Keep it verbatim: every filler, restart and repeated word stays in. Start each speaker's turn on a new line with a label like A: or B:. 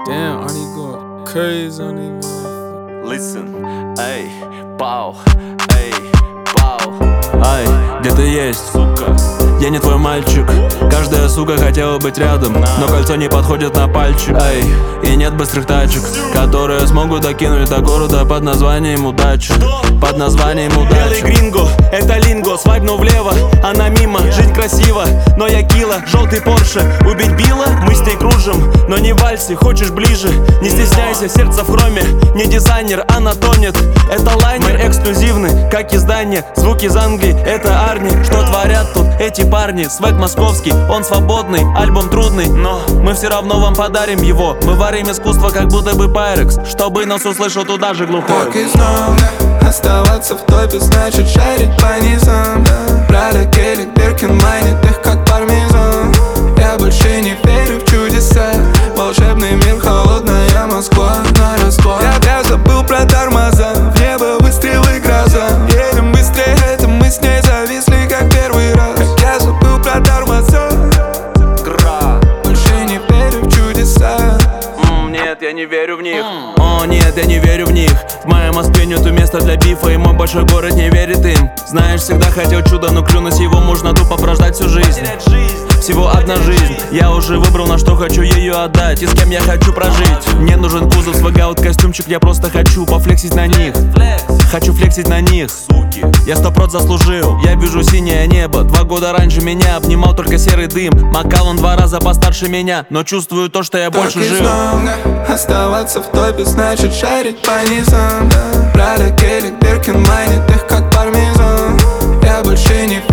A: Damn, Arnie going crazy on these motherfuckers.
B: Listen, эй, пау, эй, пау.
C: Ай, где ты есть?
B: Сука,
C: я не твой мальчик. Каждая сука хотела быть рядом, но кольцо не подходит на пальчик. Ай, и нет быстрых тачек, которые смогут докинуть до города под названием удачи. Под названием удачи.
D: Белый гринго, это линго, свайпнул влево, она мимо. Жизнь красива, но я кило. Желтый Порше, убить Билла, мы с ней кружим, но не в вальсе, хочешь ближе. Не стесняйся, сердце в хроме, не дизайнер, она тонет. Это лайнер, мы эксклюзивны, как издание. Звуки из Англии, это Арни. Что творят тут эти парни? Свек московский, он свободный, альбом трудный, но мы все равно вам подарим его. Мы варим искусство, как будто бы Пайрекс, чтобы нас услышал туда же глухой.
E: Так и знал, оставаться в топе значит шарить по низам. Прада, Келли, Биркин майнит их как пармезан. Я больше не верю в чудеса. Волшебный мир, холодная Москва на расклад. Я, я забыл про тормоза, в небо выстрелы гроза. Едем быстрее, это мы с ней зависли как первый раз. Как я забыл про тормоза.
B: гра.
E: Больше не верю в чудеса.
D: М, Нет, я не верю в них. О, нет, я не верю в них. В моей Москве нету места для бифа, и мой большой город не верит им. Знаешь, всегда хотел чудо, но клюнуть его можно тупо прождать всю жизнь. Всего одна жизнь, я уже выбрал, на что хочу ее отдать и с кем я хочу прожить. Мне нужен кузов, свагаут костюмчик, я просто хочу пофлексить на них. Хочу флексить на них, суки. Я сто проц заслужил, я вижу синее небо. Два года раньше меня обнимал только серый дым. Макал он два раза постарше меня, но чувствую то, что я
E: Так
D: больше
E: и
D: жил.
E: знал, оставаться в топе значит шарить по низам. Прада, Келли, Биркин майнит их как пармезан. Я больше не